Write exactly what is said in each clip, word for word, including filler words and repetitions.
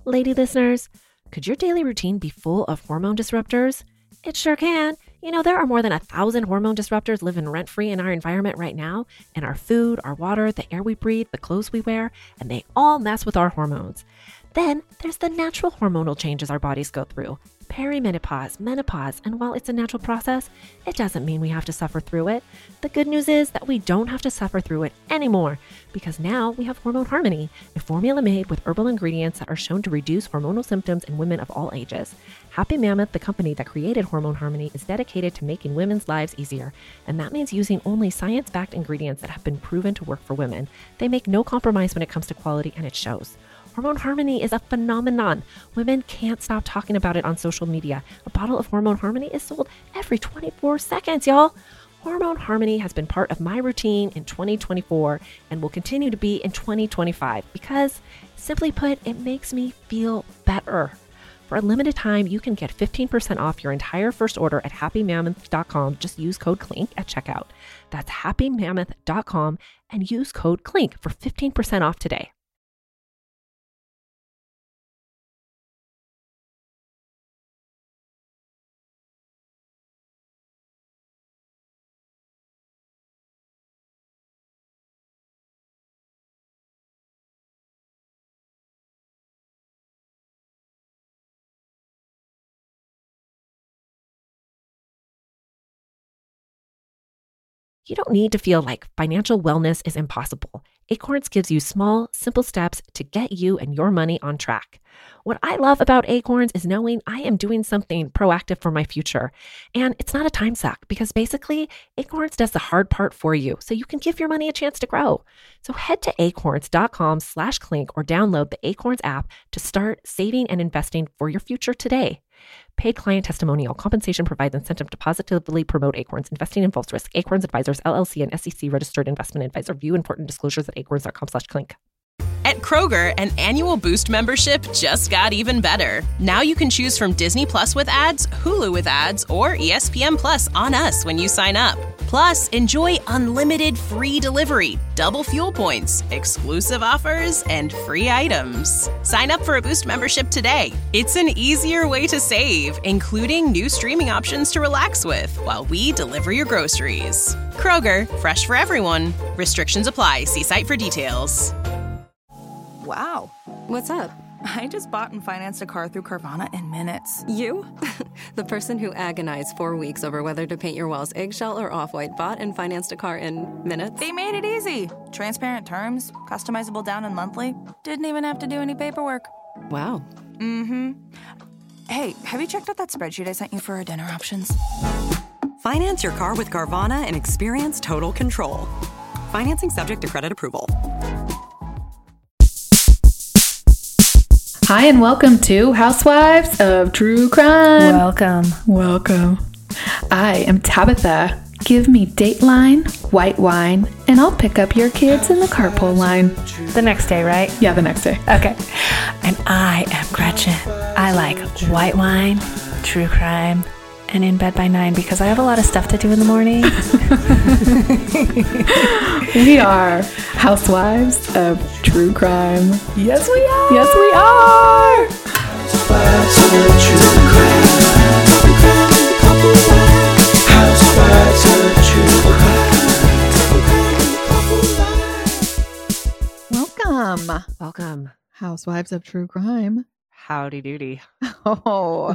Lady listeners, could your daily routine be full of hormone disruptors? It sure can. You know, there are more than a thousand hormone disruptors living rent-free in our environment right now, in our food, our water, the air we breathe, the clothes we wear, and they all mess with our hormones. Then there's the natural hormonal changes our bodies go through, perimenopause, menopause, and while it's a natural process, it doesn't mean we have to suffer through it. The good news is that we don't have to suffer through it anymore, because now we have Hormone Harmony, a formula made with herbal ingredients that are shown to reduce hormonal symptoms in women of all ages. Happy Mammoth, the company that created Hormone Harmony, is dedicated to making women's lives easier, and that means using only science-backed ingredients that have been proven to work for women. They make no compromise when it comes to quality, and it shows. Hormone Harmony is a phenomenon. Women can't stop talking about it on social media. A bottle of Hormone Harmony is sold every twenty-four seconds, y'all. Hormone Harmony has been part of my routine in twenty twenty-four and will continue to be in twenty twenty-five because, simply put, it makes me feel better. For a limited time, you can get fifteen percent off your entire first order at happy mammoth dot com. Just use code CLINK at checkout. That's happy mammoth dot com and use code CLINK for fifteen percent off today. You don't need to feel like financial wellness is impossible. Acorns gives you small, simple steps to get you and your money on track. What I love about Acorns is knowing I am doing something proactive for my future. And it's not a time suck because basically Acorns does the hard part for you so you can give your money a chance to grow. So head to acorns dot com slash clink or download the Acorns app to start saving and investing for your future today. Paid client testimonial. Compensation provides incentive to positively promote Acorns. Investing involves risk. Acorns Advisors, L L C, and S E C registered investment advisor. View important disclosures at acorns dot com slash clink. At Kroger, an annual Boost membership just got even better. Now you can choose from Disney Plus with ads, Hulu with ads, or E S P N Plus on us when you sign up. Plus, enjoy unlimited free delivery, double fuel points, exclusive offers, and free items. Sign up for a Boost membership today. It's an easier way to save, including new streaming options to relax with while we deliver your groceries. Kroger, fresh for everyone. Restrictions apply. See site for details. Wow. What's up? I just bought and financed a car through Carvana in minutes. You? The person who agonized four weeks over whether to paint your walls eggshell or off-white bought and financed a car in minutes? They made it easy. Transparent terms, customizable down and monthly. Didn't even have to do any paperwork. Wow. Mm-hmm. Hey, have you checked out that spreadsheet I sent you for our dinner options? Finance your car with Carvana and experience total control. Financing subject to credit approval. Hi, and welcome to Housewives of True Crime. Welcome. Welcome. I am Tabitha. Give me Dateline, white wine, and I'll pick up your kids in the carpool line. The next day, right? Yeah, the next day. Okay. And I am Gretchen. I like white wine, true crime, and in bed by nine because I have a lot of stuff to do in the morning. We are Housewives of True Crime. Yes, we are. Yes, we are. Housewives of True Crime. Housewives of True Crime. Welcome. Welcome. Housewives of True Crime. Howdy doody. Oh.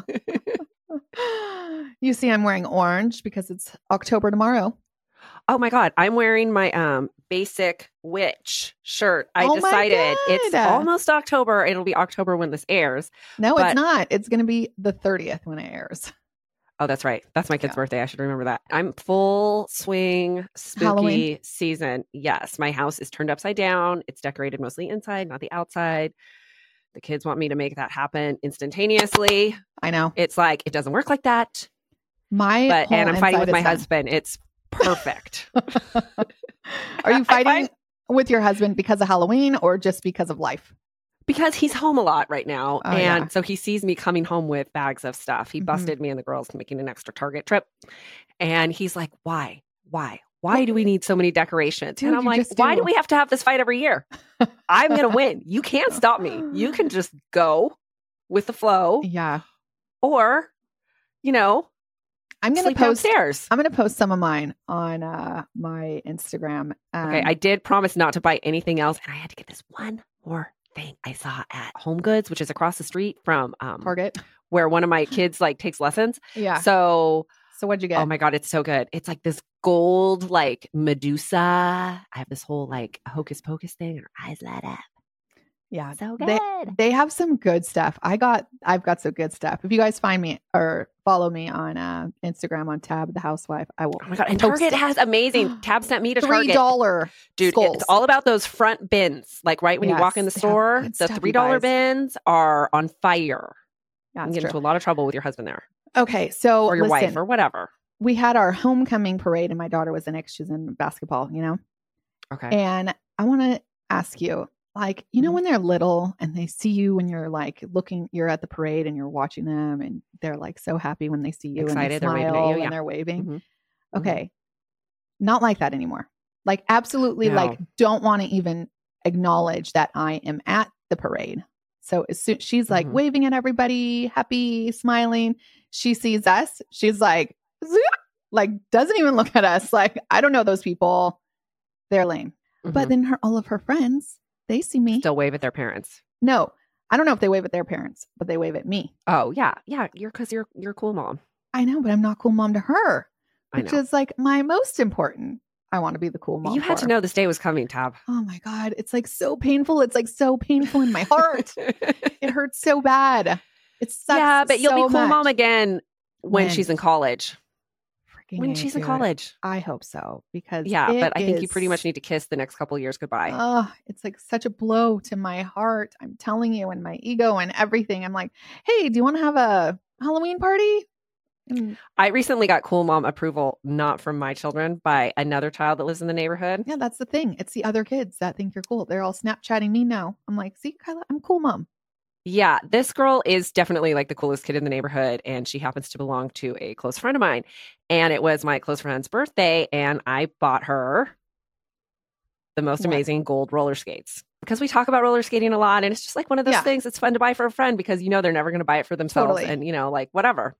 You see, I'm wearing orange because it's October tomorrow. Oh my God. I'm wearing my um basic witch shirt. I Oh my decided it's God. almost October. It'll be October when this airs. No, But- it's not. It's going to be the thirtieth when it airs. Oh, that's right. That's my kid's Yeah. birthday. I should remember that. I'm full swing spooky Halloween? season. Yes. My house is turned upside down. It's decorated mostly inside, not the outside. The kids want me to make that happen instantaneously. I know. It's like, it doesn't work like that. My But, whole and I'm fighting inside with my is done. husband. It's perfect. Are you I fighting find- with your husband because of Halloween or just because of life? Because he's home a lot right now. Oh, and yeah. so he sees me coming home with bags of stuff. He Mhm. busted me and the girls making an extra Target trip. And he's like, why? Why? why do we need so many decorations? Dude, and I'm you like, just why do. do we have to have this fight every year? I'm going to win. You can't stop me. You can just go with the flow. Yeah. Or, you know, I'm going to sleep post downstairs. I'm going to post some of mine on uh, my Instagram. Um, Okay, I did promise not to buy anything else, and I had to get this one more thing I saw at Home Goods, which is across the street from um, Target. where one of my kids like takes lessons. Yeah. So, So what'd you get? oh my god, it's so good. It's like this gold like Medusa. I have this whole like hocus pocus thing, and her eyes light up. Yeah. So good. They, they have some good stuff. I got, I've got some good stuff. If you guys find me or follow me on uh, Instagram on Tab the Housewife, I will. Oh my god, and post Target it. has amazing. Tab sent me to three Target. dollar Dude, skulls. it's all about those front bins. Like right when you walk in the Yes, they have store, good the stuff, you three dollar guys. bins are on fire. Yeah, You it's get true. into a lot of trouble with your husband there, Okay, so or your listen, wife, or whatever. we had our homecoming parade, and my daughter was the next. She's in basketball, you know. Okay. And I want to ask you, like, you know, when they're little and they see you when you're like looking, you're at the parade and you're watching them, and they're like so happy when they see you Excited, and they're they waving at smile you, yeah. and they're waving. Mhm. Okay, not like that anymore. Like, absolutely, No. like, don't want to even acknowledge that I am at the parade. So as soon she's like Mhm. waving at everybody, happy, smiling. She sees us. She's like, "Zoop," like doesn't even look at us. Like, I don't know those people. They're lame. But Mhm. then her, all of her friends, they see me. Still wave at their parents. No, I don't know if they wave at their parents, but they wave at me. Oh yeah, yeah. You're because you're you're a cool mom. I know, but I'm not cool mom to her, I which know. is like my most important. I want to be the cool mom. You had for to her. know this day was coming, Tab. Oh my God. It's like so painful. It's like so painful in my heart. It hurts so bad. It sucks. Yeah, but you'll so be cool much. mom again when, When? she's in college. Freaking When A, she's in dude. college. I hope so, because Yeah, it but I think you pretty is- much need to kiss the next couple years goodbye. Oh, it's like such a blow to my heart. I'm telling you, and my ego and everything. I'm like, hey, do you want to have a Halloween party? And I recently got cool mom approval, not from my children, by another child that lives in the neighborhood. yeah, that's the thing. It's the other kids that think you're cool. They're all Snapchatting me now. I'm like, see, Kyla, I'm cool mom. Yeah, this girl is definitely like the coolest kid in the neighborhood, and she happens to belong to a close friend of mine. And it was my close friend's birthday, and I bought her the most What? amazing gold roller skates. Because we talk about roller skating a lot, and it's just like one of those Yeah. things that's fun to buy for a friend because you know they're never going to buy it for themselves, Totally. and you know, like whatever.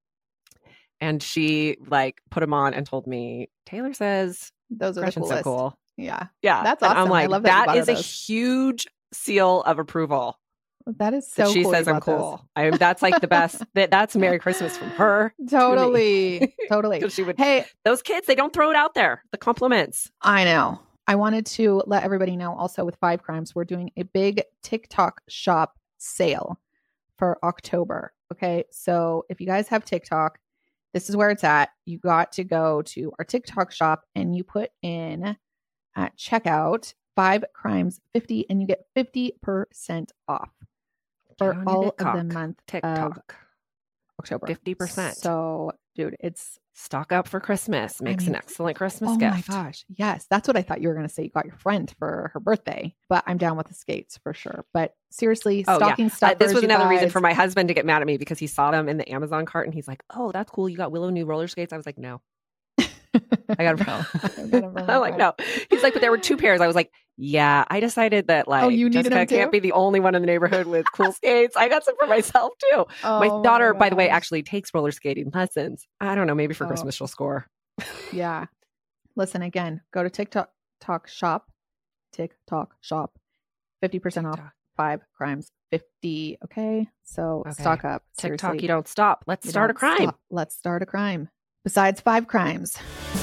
And she like put them on and told me, Taylor says Those are Gretchen's the so coolest. cool. Yeah, Yeah, That's And I'm awesome. I like, love that you that bought her is a those. huge seal of approval. that is so that she cool. says you I'm bought those. cool. I that's like the best. That that's Merry Christmas from her. Totally, totally. 'Cause she would. Hey, Those kids, they don't throw it out there. The compliments. I know. I wanted to let everybody know also with Five Crimes, we're doing a big TikTok shop sale for October. Okay. So if you guys have TikTok, this is where it's at. You got to go to our TikTok shop and you put in at checkout Five Crimes fifty and you get fifty percent off for Get on your all of the TikTok. month of TikTok. October. fifty percent. So, dude, it's Stock up for Christmas. Makes mean, an excellent Christmas oh gift. my gosh. Yes. That's what I thought you were going to say. You got your friend for her birthday, but I'm down with the skates for sure. But seriously, Oh, stocking yeah. stuff. Uh, this was another reason for my husband to get mad at me because he saw them in the Amazon cart and he's like, "Oh, that's cool. You got Willow new roller skates." I was like, "No, I got them." I'm like, "No." He's like, "But there were two pairs." I was like, "Yeah, I decided that like Oh, you needed Jessica them too? can't be the only one in the neighborhood with cool skates. I got some for myself too." my Oh daughter, by the way, gosh. actually takes roller skating lessons. I don't know. Maybe for Oh. Christmas she'll score. Yeah. Listen, again, go to TikTok talk shop, TikTok shop, fifty percent off TikTok. Five Crimes fifty. Okay. So Okay. stock up. TikTok, Seriously. you don't stop. Let's You start a don't crime. stop. Let's start a crime. Besides Five Crimes.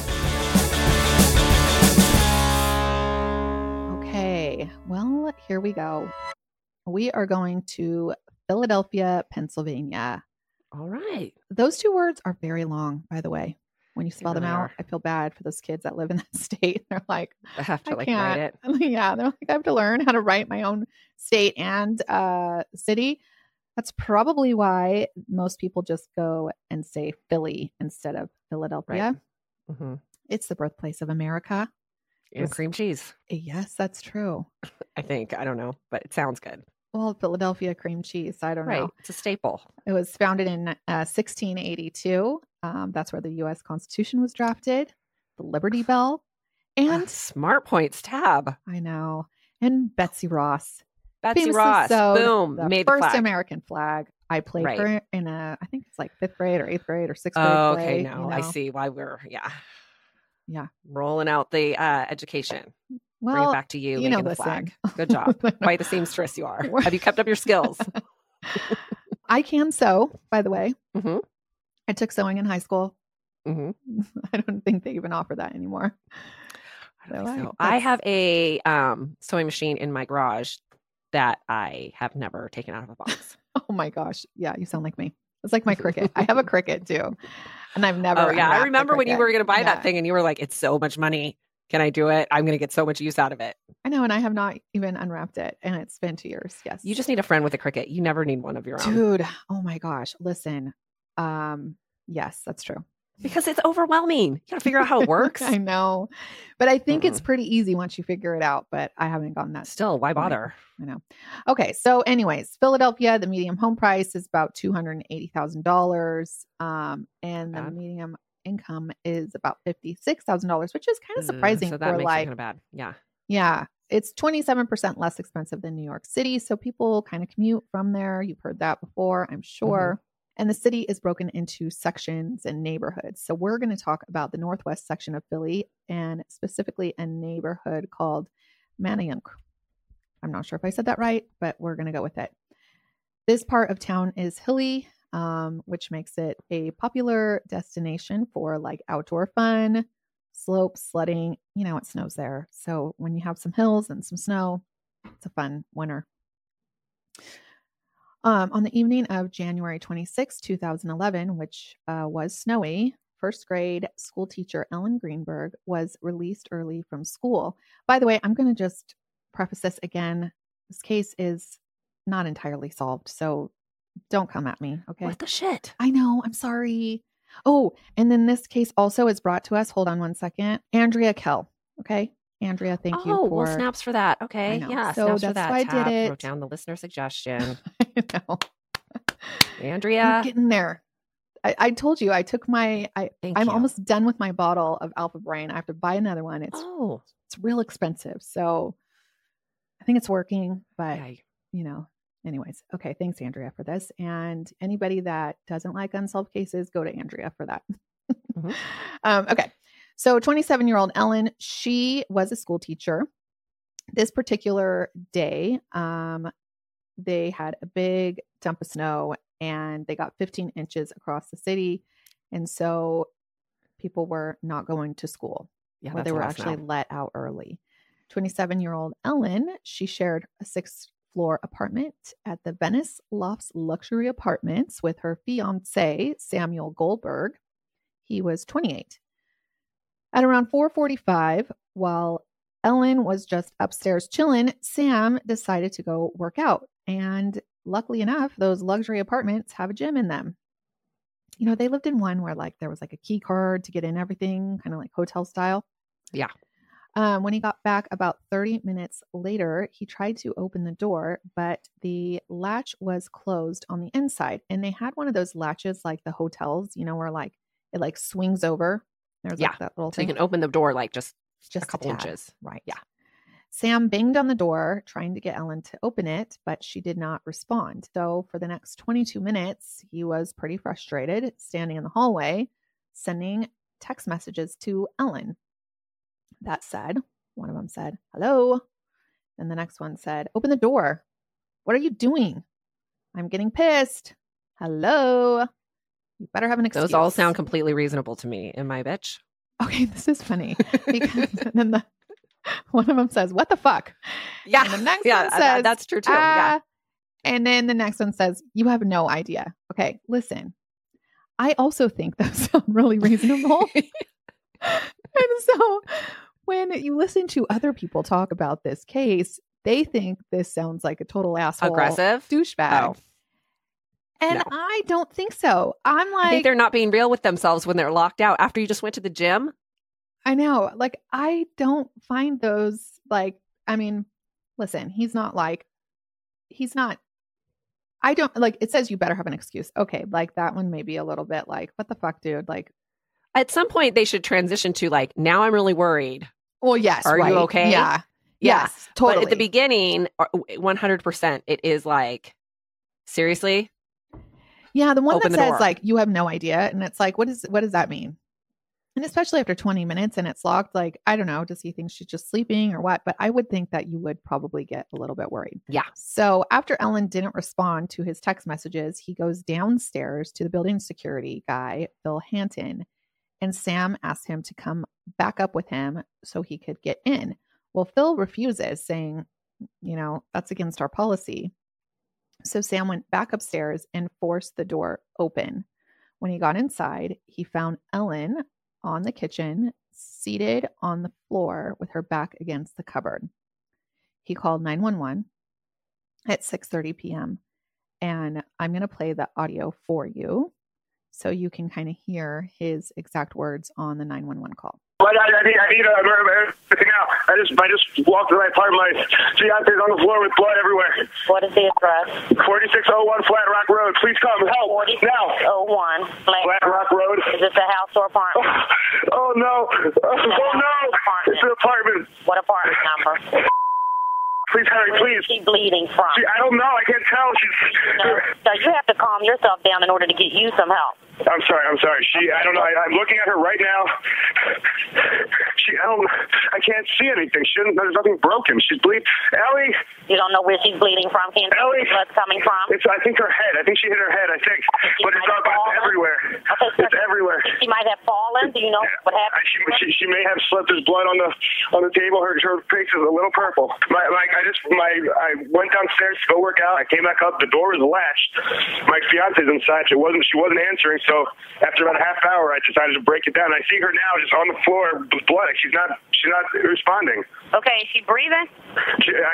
Okay. Well, here we go. We are going to Philadelphia, Pennsylvania. All right. Those two words are very long, by the way. When you spell them really out, are. I feel bad for those kids that live in that state. They're like, I have to I like can't. write it. Yeah, they're like, I have to learn how to write my own state and uh, city. That's probably why most people just go and say Philly instead of Philadelphia. Mm-hmm. It's the birthplace of America. And Was- cream cheese. Yes, that's true. I think. I don't know, but it sounds good. Well, Philadelphia cream cheese. I don't Right. know. It's a staple. It was founded in uh, sixteen eighty-two. Um, that's where the U S Constitution was drafted. the Liberty Bell, and uh, Smart Points tab. I know, and Betsy Ross. Betsy famously Ross. sewed Boom. the Made first the flag. American flag. I played Right. her in a, I think it's like fifth grade or eighth grade or sixth grade. Oh, play, okay. you Now I know. see why we're, yeah. Yeah. Rolling out the uh, education. Well, Bring it back to you, you know, making the listen. flag. Good job. I know. Quite the seamstress you are. Have you kept up your skills? I can sew, by the way. Mhm. I took sewing in high school. Mhm. I don't think they even offer that anymore. I don't So think I- so. I that's- have a um, sewing machine in my garage that I have never taken out of a box. Oh my gosh. Yeah, you sound like me. It's like my Cricut. I have a Cricut too. And I've never. Oh, yeah. I unwrapped the remember when you Cricut. were going to buy Yeah. that thing and you were like, it's so much money. Can I do it? I'm going to get so much use out of it. I know. And I have not even unwrapped it. And it's been two years. Yes. You just need a friend with a Cricut. You never need one of your own. Dude. Oh my gosh. Listen. Um, yes, that's true. Because it's overwhelming. You got to figure out how it works. I know. But I think Mm-mm. it's pretty easy once you figure it out. But I haven't gotten that. Still, why point. bother? I know. Okay. So, anyways, Philadelphia, the median home price is about two hundred eighty thousand dollars. Um, and the Bad. median income is about fifty-six thousand dollars, which is kind of Uh, surprising So that for makes like, it kind of bad. Yeah. yeah, it's twenty-seven percent less expensive than New York City. So people kind of commute from there. You've heard that before, I'm sure. And the city is broken into sections and neighborhoods. So we're going to talk about the northwest section of Philly and specifically a neighborhood called Manayunk. I'm not sure if I said that right, but we're going to go with it. This part of town is hilly, um, which makes it a popular destination for like outdoor fun, slopes, sledding. You know, it snows there. So when you have some hills and some snow, it's a fun winter. Um, on the evening of January twenty-sixth, twenty eleven, which uh, was snowy, first grade school teacher Ellen Greenberg was released early from school. By the way, I'm going to just preface this again. This case is not entirely solved, so don't come at me, okay? What the shit? I know. I'm sorry. Oh, and then this case also is brought to us. Hold on one second. Andrea Kell. Okay. Andrea, thank oh, you for. well, snaps for that. I Okay. know. Yeah. So snaps for that's that. why I did Tab, it. Wrote down the listener suggestion. I know. Andrea. I'm getting there. I, I told you I took my. I Thank I'm you. almost done with my bottle of Alpha Brain. I have to buy another one. It's Oh. it's real expensive, so I think it's working. But Yeah. you know, anyways, okay. Thanks, Andrea, for this. And anybody that doesn't like unsolved cases, go to Andrea for that. Mhm. um, okay. So twenty-seven-year-old Ellen, she was a school teacher. This particular day, um, they had a big dump of snow and they got fifteen inches across the city. And so people were not going to school, Yeah. or That's they a were lot of actually snow. let out early. twenty-seven-year-old Ellen, she shared a sixth floor apartment at the Venice Lofts Luxury Apartments with her fiance, Samuel Goldberg. He was twenty-eight. At around four forty-five, while Ellen was just upstairs chilling, Sam decided to go work out. And luckily enough, those luxury apartments have a gym in them. You know, they lived in one where like there was like a key card to get in everything, kind of like hotel style. Yeah. Um, when he got back about thirty minutes later, he tried to open the door, but the latch was closed on the inside. And they had one of those latches like the hotels, you know, where like it like swings over. There's Yeah. like that little So you thing. can open the door like just, Just a couple tad. inches. Right. Yeah. Sam banged on the door, trying to get Ellen to open it, but she did not respond. So for the next twenty-two minutes, he was pretty frustrated, standing in the hallway, sending text messages to Ellen. That said, one of them said, hello. And the next one said, open the door. What are you doing? I'm getting pissed. Hello. You better have an excuse. Those all sound completely reasonable to me. Am I a bitch? Okay, this is funny because then the one of them says, what the fuck? Yeah. And the next yeah. one uh, says, that's true too. Yeah. "Ah." And then the next one says, you have no idea. Okay, listen. I also think those sound really reasonable. And so when you listen to other people talk about this case, they think this sounds like a total asshole. Aggressive? Douchebag. Oh. And No. I don't think so. I'm like, I think they're not being real with themselves when they're locked out after you just went to the gym. I know. Like, I don't find those like, I mean, listen, he's not like, he's not, I don't like, it says you better have an excuse. Okay. Like that one may be a little bit like, what the fuck, dude? Like, At some point, they should transition to like, now I'm really worried. Well, yes. Are right. you okay? Yeah. Yeah. Yes, totally. But at the beginning, one hundred percent, it is like, seriously? Yeah, the one Open that the says door. like, you have no idea. And it's like, what is what does that mean? And especially after twenty minutes and it's locked, like, I don't know, does he think she's just sleeping or what? But I would think that you would probably get a little bit worried. Yeah. So after Ellen didn't respond to his text messages, he goes downstairs to the building security guy, Phil Hanton, and Sam asks him to come back up with him so he could get in. Well, Phil refuses, saying, you know, that's against our policy. So Sam went back upstairs and forced the door open. When he got inside, he found Ellen on the kitchen, seated on the floor with her back against the cupboard. He called nine one one at six thirty p.m. And I'm going to play the audio for you so you can kind of hear his exact words on the nine one one call. But I, I need, I need uh, everything out. I just, I just walked to my apartment. My fiance's on the floor with blood everywhere. What is the address? forty-six oh one Flat Rock Road. Please come help now. oh one Flat, Flat Rock Road. Is this a house or apartment? Oh, oh no! Oh, oh no! Apartment. It's an apartment. What apartment number? Please hurry, please. Where is she bleeding from? She, I don't know. I can't tell. She's. No. So you have to calm yourself down in order to get you some help. I'm sorry. I'm sorry. She. I don't know. I, I'm looking at her right now. She. I don't. I can't see anything. She. There's nothing broken. She's bleeding. Ellie. You don't know where she's bleeding from. Can't see where blood's coming from. It's. I think her head. I think she hit her head. I think. She but it's, up, it's everywhere. Okay, it's everywhere. She might have fallen. Do you know what happened? She, she, she may have slipped. There's blood on the on the table. Her her face is a little purple. My like. I just. My. I went downstairs to go work out. I came back up. The door was latched. My fiance's inside. She wasn't. She wasn't answering. So after about a half hour, I decided to break it down. I see her now just on the floor with blood. She's not. She's not responding. Okay, is she breathing? She, I,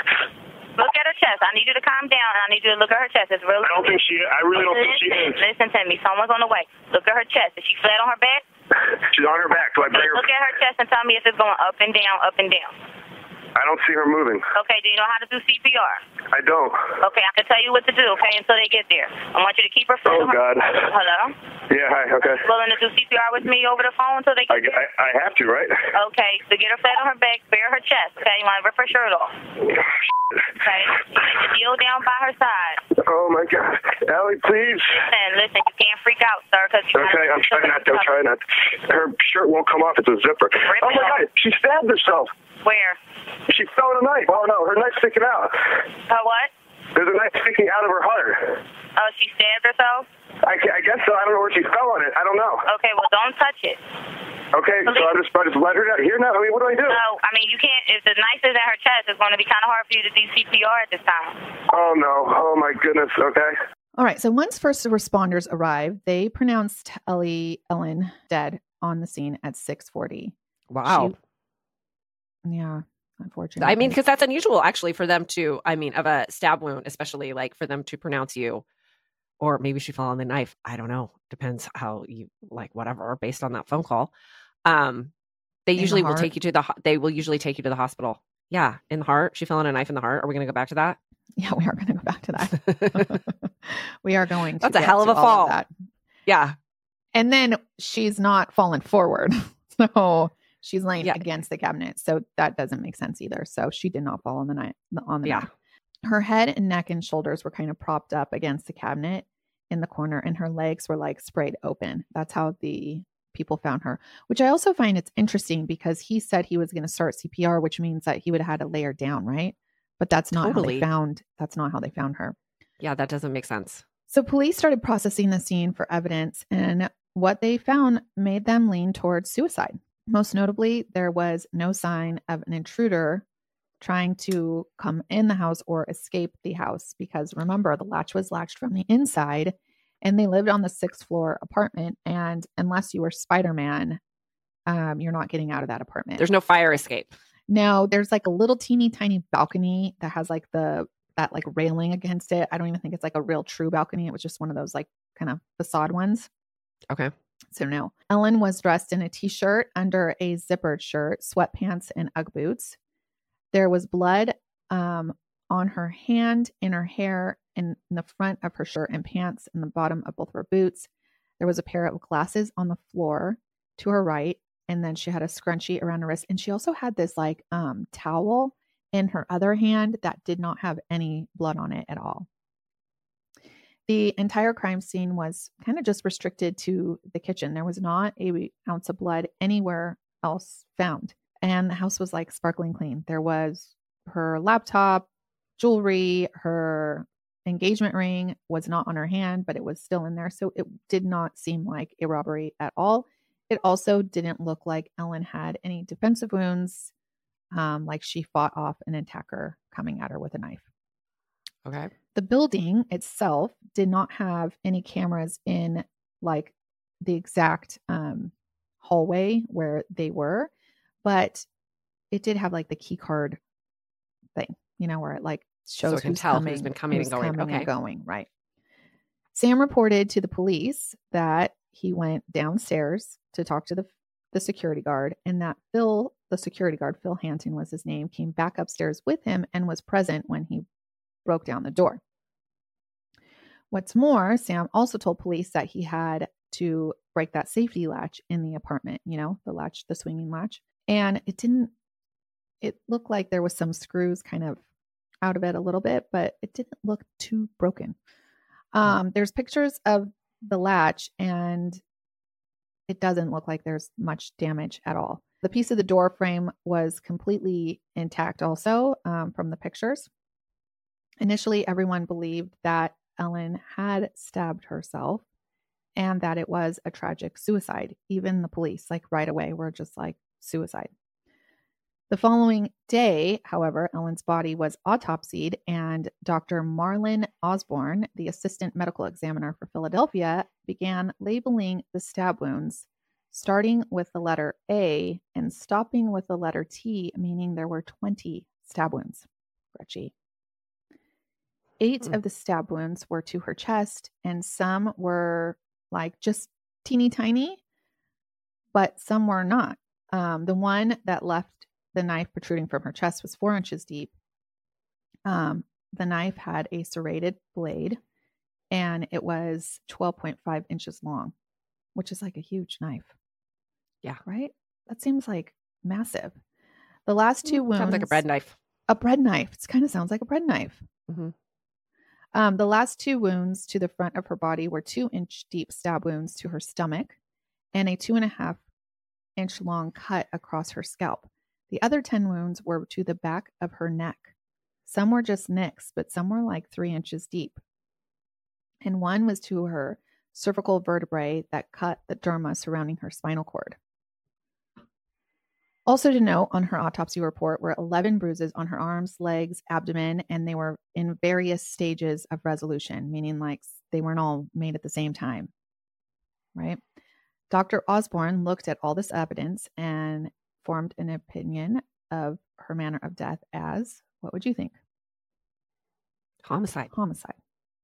Look at her chest. I need you to calm down, and I need you to look at her chest. It's really. I don't think she. I really don't think she is. Listen to me. Someone's on the way. Look at her chest. Is she flat on her back? She's on her back. So I bring her. Look at her chest and tell me if it's going up and down, up and down. I don't see her moving. Okay, do you know how to do C P R? I don't. Okay, I can tell you what to do, okay, until they get there. I want you to keep her flat. Oh, God. Hello? Yeah, hi, okay. Willing to do C P R with me over the phone until they I, get there? I, I have to, right? Okay, so get her flat on her back, bare her chest, okay? You want to rip her shirt off. Okay? You get the deal down by her side. Oh, my God. Allie, please. Listen, listen, you can't freak out, sir, because you Okay, I'm trying not to. I'm trying not to. Her shirt won't come off. It's a zipper. Rip oh, my God. She stabbed herself. Where? She fell in a knife. Oh, no. Her knife's sticking out. Her what? There's a knife sticking out of her heart. Oh, she stabbed herself? I, I guess so. I don't know where she fell on it. I don't know. Okay, well, don't touch it. Okay, so I just, I just let her down. Here now. I mean, what do I do? No, I mean, you can't. If the knife is at her chest, it's going to be kind of hard for you to do C P R at this time. Oh, no. Oh, my goodness. Okay. All right. So once first responders arrived, they pronounced Ellie Ellen dead on the scene at six forty. Wow. She, yeah. Unfortunately. I mean, because that's unusual actually for them to, I mean, of a stab wound, especially like for them to pronounce you, or maybe she fell on the knife. I don't know. Depends how you like, whatever, based on that phone call. Um, they in usually the will take you to the, they will usually take you to the hospital. Yeah. In the heart. She fell on a knife in the heart. Are we going to go back to that? Yeah, we are going to go back to that. we are going to. That's a hell of a fall. Of yeah. And then she's not falling forward. So she's laying yeah. against the cabinet. So that doesn't make sense either. So she did not fall on the night on the yeah. night. Her head and neck and shoulders were kind of propped up against the cabinet in the corner, and her legs were like sprayed open. That's how the people found her, which I also find it's interesting because he said he was going to start C P R, which means that he would have had to lay her down, right? But that's not totally. how they found. That's not how they found her. Yeah, that doesn't make sense. So police started processing the scene for evidence, and what they found made them lean towards suicide. Most notably, there was no sign of an intruder trying to come in the house or escape the house because remember, the latch was latched from the inside and they lived on the sixth floor apartment. And unless you were Spider-Man, um, you're not getting out of that apartment. There's no fire escape. No, there's like a little teeny tiny balcony that has like the, that like railing against it. I don't even think it's like a real true balcony. It was just one of those like kind of facade ones. Okay. So no. Ellen was dressed in a t-shirt under a zippered shirt, sweatpants, and Ugg boots. There was blood um, on her hand, in her hair, in, in the front of her shirt and pants, in the bottom of both of her boots. There was a pair of glasses on the floor. to her right, and then she had a scrunchie around her wrist. And she also had this like um, towel in her other hand that did not have any blood on it at all. The entire crime scene was kind of just restricted to the kitchen. There was not a ounce of blood anywhere else found. And the house was like sparkling clean. There was her laptop, jewelry, her engagement ring was not on her hand, but it was still in there. So it did not seem like a robbery at all. It also didn't look like Ellen had any defensive wounds, um, like she fought off an attacker coming at her with a knife. Okay. The building itself did not have any cameras in like the exact um, hallway where they were, but it did have like the key card thing, you know, where it like shows so it can who's tell coming, who's been coming who's and going. coming Okay. and going, right. Sam reported to the police that he went downstairs to talk to the the security guard, and that Phil, the security guard, Phil Hanton was his name, came back upstairs with him and was present when he broke down the door. What's more, Sam also told police that he had to break that safety latch in the apartment, you know, the latch, the swinging latch. And it didn't, it looked like there was some screws kind of out of it a little bit, but it didn't look too broken. Um, there's pictures of the latch, and it doesn't look like there's much damage at all. The piece of the door frame was completely intact also, um, from the pictures. Initially, everyone believed that Ellen had stabbed herself and that it was a tragic suicide. Even the police, like right away, were just like, suicide. The following day, however, Ellen's body was autopsied, and Doctor Marlon Osborne, the assistant medical examiner for Philadelphia, began labeling the stab wounds, starting with the letter A and stopping with the letter T, meaning there were twenty stab wounds. Gretchy. Eight mm. of the stab wounds were to her chest, and some were like just teeny tiny, but some were not. Um, the one that left the knife protruding from her chest was four inches deep. Um, the knife had a serrated blade, and it was twelve point five inches long, which is like a huge knife. Yeah. Right? That seems like massive. The last two wounds. Sounds like a bread knife. A bread knife. It kind of sounds like a bread knife. Mm-hmm. Um, the last two wounds to the front of her body were two inch deep stab wounds to her stomach and a two and a half inch long cut across her scalp. The other ten wounds were to the back of her neck. Some were just nicks, but some were like three inches deep. And one was to her cervical vertebrae that cut the derma surrounding her spinal cord. Also to note, on her autopsy report were eleven bruises on her arms, legs, abdomen, and they were in various stages of resolution, meaning like they weren't all made at the same time, right? Doctor Osborne looked at all this evidence and formed an opinion of her manner of death as, what would you think? Homicide. Homicide.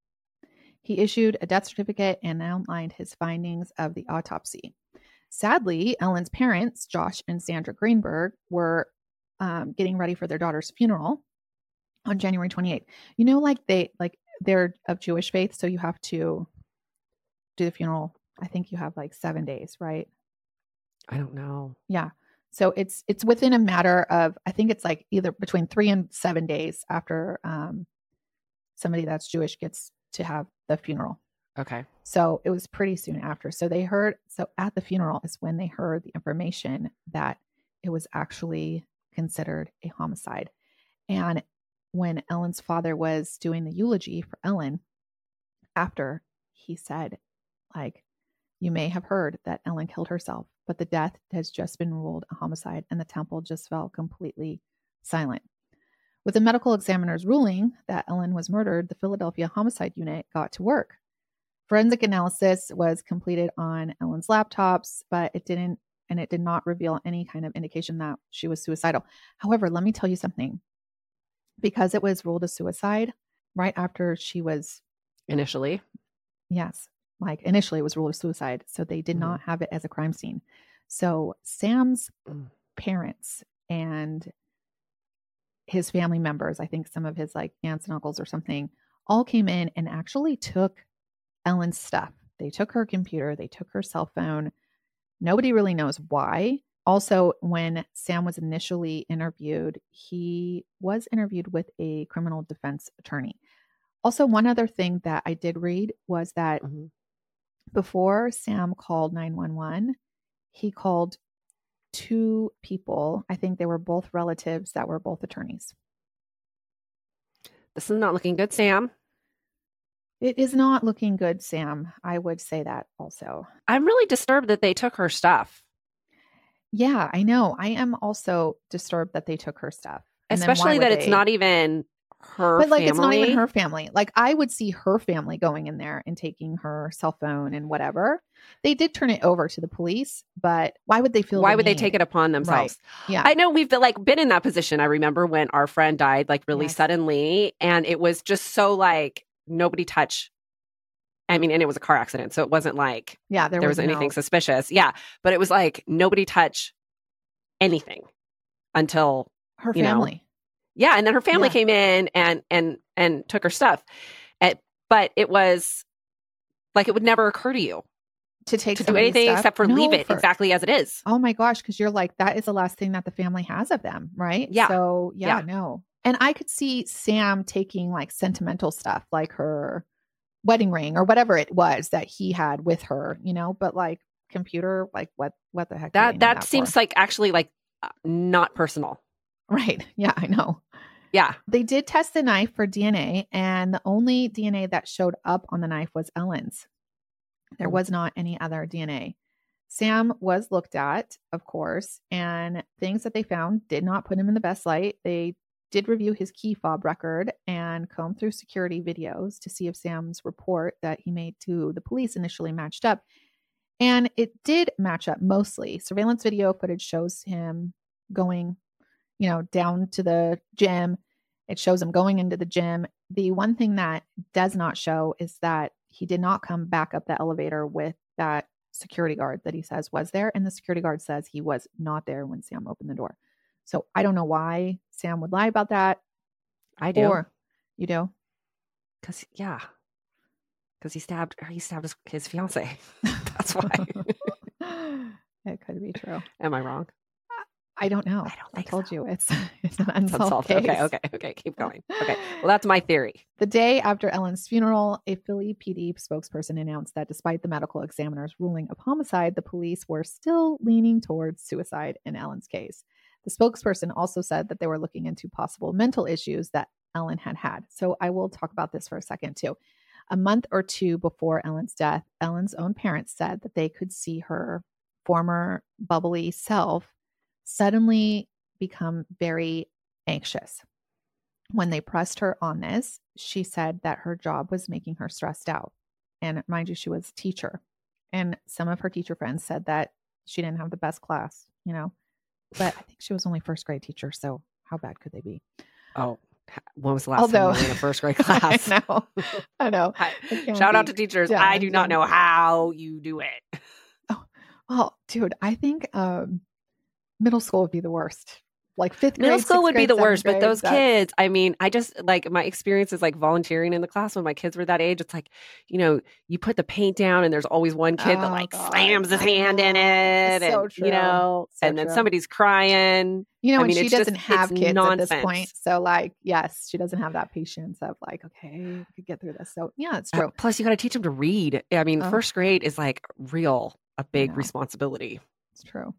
He issued a death certificate and outlined his findings of the autopsy. Sadly, Ellen's parents, Josh and Sandra Greenberg, were um, getting ready for their daughter's funeral on January twenty-eighth. You know, like they, like they're of Jewish faith, so you have to do the funeral. I think you have like seven days, right? I don't know. Yeah. So it's, it's within a matter of, I think it's like either between three and seven days after um, somebody that's Jewish gets to have the funeral. Okay. So it was pretty soon after. So they heard, so at the funeral is when they heard the information that it was actually considered a homicide. And when Ellen's father was doing the eulogy for Ellen, after, he said, like, you may have heard that Ellen killed herself, but the death has just been ruled a homicide, and the temple just fell completely silent. With the medical examiner's ruling that Ellen was murdered, the Philadelphia Homicide Unit got to work. Forensic analysis was completed on Ellen's laptops, but it didn't, and it did not reveal any kind of indication that she was suicidal. However, let me tell you something. Because it was ruled a suicide right after she was initially. Yes. Like initially it was ruled a suicide. So they did mm. not have it as a crime scene. So Sam's mm. parents and his family members, I think some of his like aunts and uncles or something, all came in and actually took Ellen's stuff. They took her computer, they took her cell phone, Nobody really knows why. Also, when Sam was initially interviewed, he was interviewed with a criminal defense attorney. Also, one other thing that I did read was that Mm-hmm. before Sam called nine one one, he called two people. I think they were both relatives that were both attorneys. This is not looking good, Sam. It is not looking good, Sam. I would say that also. I'm really disturbed that they took her stuff. Yeah, I know. I am also disturbed that they took her stuff. And then why Especially would that it's they- not even her But like, family. it's not even her family. Like, I would see her family going in there and taking her cell phone and whatever. They did turn it over to the police, but why would they feel? Why the would they need? take it upon themselves? Right. Yeah. I know we've been, like been in that position. I remember when our friend died, like really Yes. suddenly, and it was just so like nobody touch. I mean, and it was a car accident, so it wasn't like Yeah, there, there was, was anything no- suspicious. Yeah, but it was like nobody touch anything until her you know, family. yeah, and then her family Yeah. came in and and and took her stuff. And, but it was like it would never occur to you to take to do somebody's anything stuff? except for No, leave it for- exactly as it is. Oh my gosh, because you're like, that is the last thing that the family has of them, right? Yeah. So yeah, Yeah. no. And I could see Sam taking like sentimental stuff, like her wedding ring or whatever it was that he had with her, you know, but like computer, like what what the heck? do they That need that seems for? like actually like uh, not personal. Right. Yeah, I know. Yeah. They did test the knife for D N A, and the only D N A that showed up on the knife was Ellen's. There Mm. was not any other D N A. Sam was looked at, of course, and things that they found did not put him in the best light. They did review his key fob record and comb through security videos to see if Sam's report that he made to the police initially matched up. And it did match up mostly. Surveillance video footage shows him going, you know, down to the gym. It shows him going into the gym. The one thing that does not show is that he did not come back up the elevator with that security guard that he says was there. And the security guard says he was not there when Sam opened the door. So I don't know why Sam would lie about that. I do. Or you do? Because yeah, because he stabbed he stabbed his, his fiance. That's why. It could be true. Am I wrong? I don't know. I don't I think told so. you it's it's an It's unsolved unsolved. case. Okay, okay, okay. Keep going. Okay. Well, that's my theory. The day after Ellen's funeral, a Philly P D spokesperson announced that despite the medical examiner's ruling of homicide, the police were still leaning towards suicide in Ellen's case. The spokesperson also said that they were looking into possible mental issues that Ellen had had. So I will talk about this for a second too. A month or two before Ellen's death, Ellen's own parents said that they could see her former bubbly self suddenly become very anxious. When they pressed her on this, she said that her job was making her stressed out. And mind you, she was a teacher. And some of her teacher friends said that she didn't have the best class, you know, but I think she was only first grade teacher. So how bad could they be? Oh, when was the last Although- time you were in a first grade class? I know. I know. I- I can't Shout out be to teachers. done, I do not know done. how you do it. Well, dude, I think um, middle school would be the worst. Like fifth grade, Middle school sixth would be grade, the seventh worst, but grade, those that's- kids, I mean, I just like my experience is like volunteering in the class when my kids were that age. It's like, you know, you put the paint down and there's always one kid that Oh, like God. slams his hand in it. It's so and, true. you know, So and then true. somebody's crying. You know, I and mean, she it's just- doesn't have it's kids nonsense. at this point. So, like, yes, she doesn't have that patience of like, okay, we could get through this. So, yeah, it's Uh, true. plus, you got to teach them to read. I mean, Oh. first grade is like real, a big know. responsibility. It's true.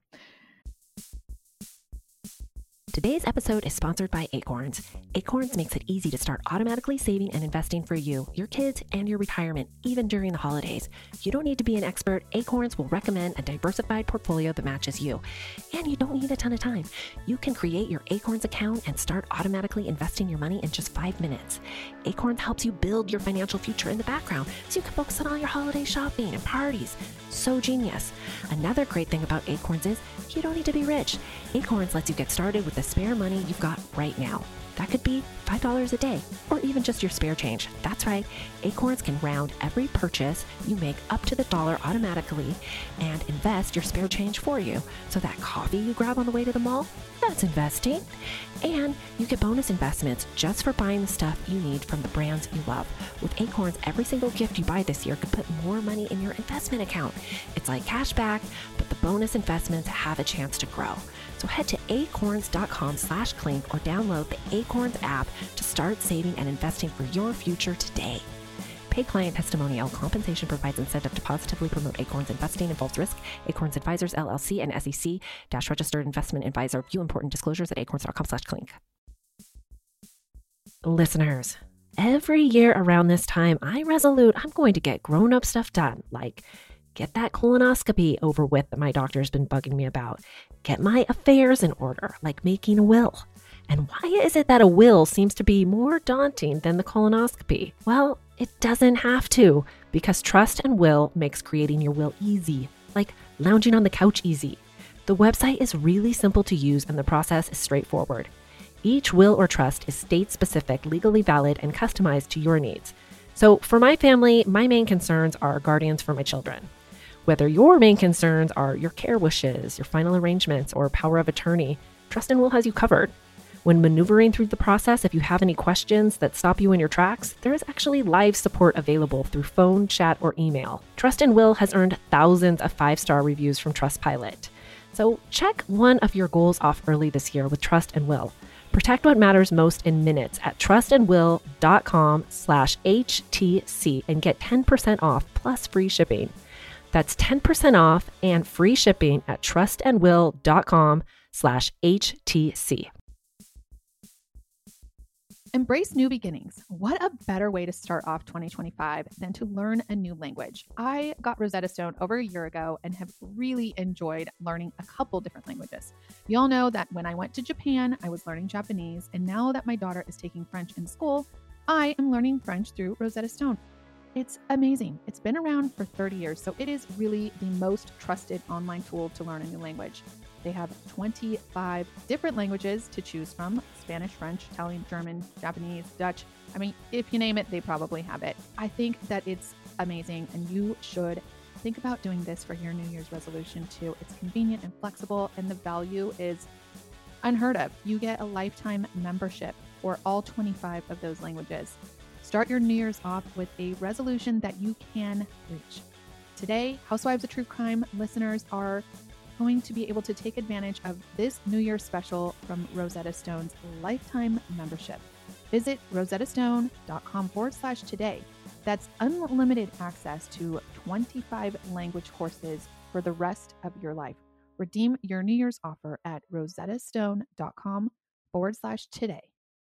Today's episode is sponsored by Acorns. Acorns makes it easy to start automatically saving and investing for you, your kids, and your retirement, even during the holidays. You don't need to be an expert. Acorns will recommend a diversified portfolio that matches you. And you don't need a ton of time. You can create your Acorns account and start automatically investing your money in just five minutes. Acorns helps you build your financial future in the background so you can focus on all your holiday shopping and parties. So genius. Another great thing about Acorns is you don't need to be rich. Acorns lets you get started with the spare money you've got right now. That could be five dollars a day or even just your spare change. That's right. Acorns can round every purchase you make up to the dollar automatically and invest your spare change for you. So that coffee you grab on the way to the mall, that's investing. And you get bonus investments just for buying the stuff you need from the brands you love. With Acorns, every single gift you buy this year could put more money in your investment account. It's like cash back, but the bonus investments have a chance to grow. So head to acorns.com slash clink or download the Acorns app to start saving and investing for your future today. Paid client testimonial compensation provides incentive to positively promote Acorns investing, involves risk. Acorns Advisors, L L C, and S E C-registered investment advisor. View important disclosures at acorns.com slash clink. Listeners, every year around this time, I resolute I'm going to get grown-up stuff done, like get that colonoscopy over with that my doctor's been bugging me about, get my affairs in order, like making a will. And why is it that a will seems to be more daunting than the colonoscopy? Well, it doesn't have to, because Trust and Will makes creating your will easy, like lounging on the couch easy. The website is really simple to use and the process is straightforward. Each will or trust is state-specific, legally valid, and customized to your needs. So for my family, my main concerns are guardians for my children. Whether your main concerns are your care wishes, your final arrangements, or power of attorney, Trust and Will has you covered. When maneuvering through the process, if you have any questions that stop you in your tracks, there is actually live support available through phone, chat, or email. Trust and Will has earned thousands of five-star reviews from Trustpilot. So check one of your goals off early this year with Trust and Will. Protect what matters most in minutes at trustandwill.com slash HTC and get ten percent off plus free shipping. That's ten percent off and free shipping at trustandwill.com slash HTC. Embrace new beginnings. What a better way to start off twenty twenty-five than to learn a new language. I got Rosetta Stone over a year ago and have really enjoyed learning a couple different languages. You all know that when I went to Japan, I was learning Japanese, and now that my daughter is taking French in school, I am learning French through Rosetta Stone. It's amazing. It's been around for thirty years, so it is really the most trusted online tool to learn a new language. They have twenty-five different languages to choose from: Spanish, French, Italian, German, Japanese, Dutch. I mean, if you name it, they probably have it. I think that it's amazing, and you should think about doing this for your New Year's resolution too. It's convenient and flexible, and the value is unheard of. You get a lifetime membership for all twenty-five of those languages. Start your New Year's off with a resolution that you can reach. Today, Housewives of True Crime listeners are going to be able to take advantage of this New Year's special from Rosetta Stone's lifetime membership. Visit rosettastone.com forward slash today. That's unlimited access to twenty-five language courses for the rest of your life. Redeem your New Year's offer at rosettastone.com forward slash today.